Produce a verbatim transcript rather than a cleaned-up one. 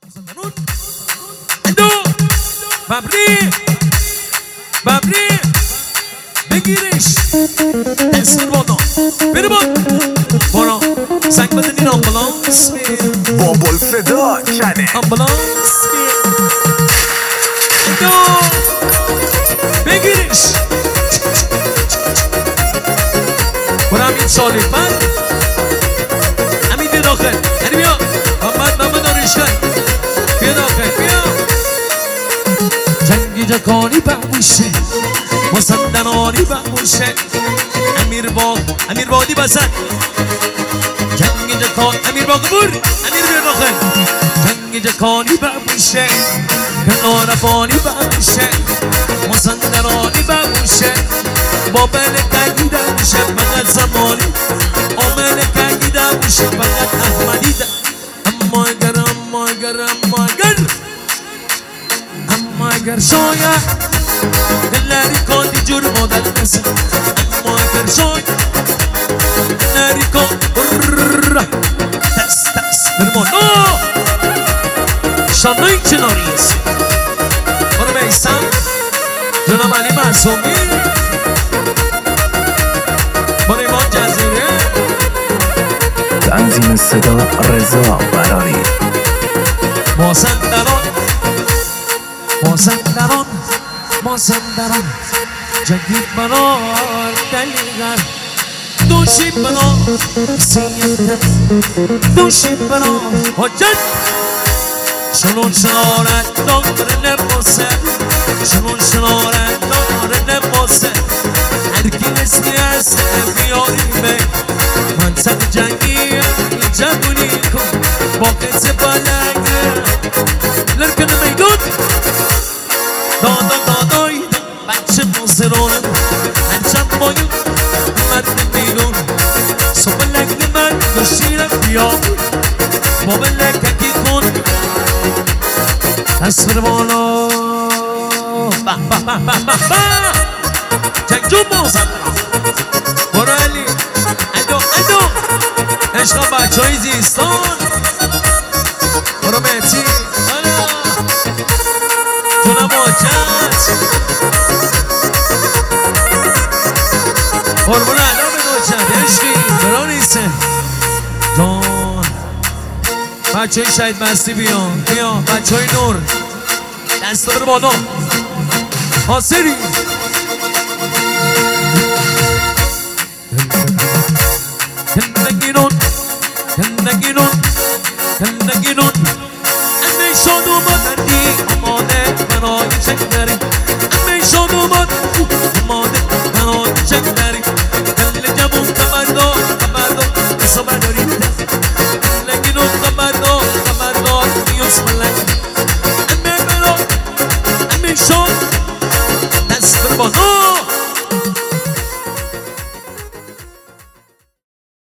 اندو ببری ببری بگیرش اسم بادا بری با بانا سنگ بدنین آمبولانس بابل فدا کنه آمبولانس اندو بگیرش برم این سالی من همین بیا داخل یعنی بیا محمد محمد آرشکن بیا داخل بیا جنگی جکانی بموشه مصندنانی بموشه امیر باغ امیر بادی بسن جنگی جکان امیر باغ بور امیر بیا داخل جنگی جکانی بموشه کنار بانی بموشه مصندنانی بموشه بابل کگیده میشه فقط زمانی آمل کگیده میشه فقط احمدی ده اما اگر اما اگر اما اگر اما اگر شاید دلاری کن دی جور مادر نسه اما اگر شاید دلاری کن تس تس برمانو شانوی چناریز برو بیستم جناب علی معصومی برو ایمان جزیره تنظیم صدا رضا براری مازندران مازندران مازندران جنگی برار دلیگر دوشی برار سیده دوشی برار حجت شنون شنارت دار نموسه شنون شنارت دار نموسه هرکی اسمی هست بیاری به منطق جنگی اینجا بونی کن با قصه بلنگه لرکن میدود دادا دادای بچه موزرانم هرچند باید مرد بیرون صبح لگن من داشتیرم بیا با بلککی کن تصویر بالا به به به به به به جنگجو موزندران برو علی اندو اندو عشق بچه های زیستان برو مهتی حالا جونم آجت قربون علام دوچت عشقی برا نیسته جان بچه های شهید مستی بیان بیا بچه های نور دستا برو بالا حاصری کندگیرون کندگیرون کندگیرون امی شاد اومدنی آماده برای چک داریم امی شاد اومد آماده برای چک داریم کل جمون کمردار کمردار ایسا برداریم کندگیرون کمردار کمردار نیوز ملنگ امی برا امی شاد دست بر بالا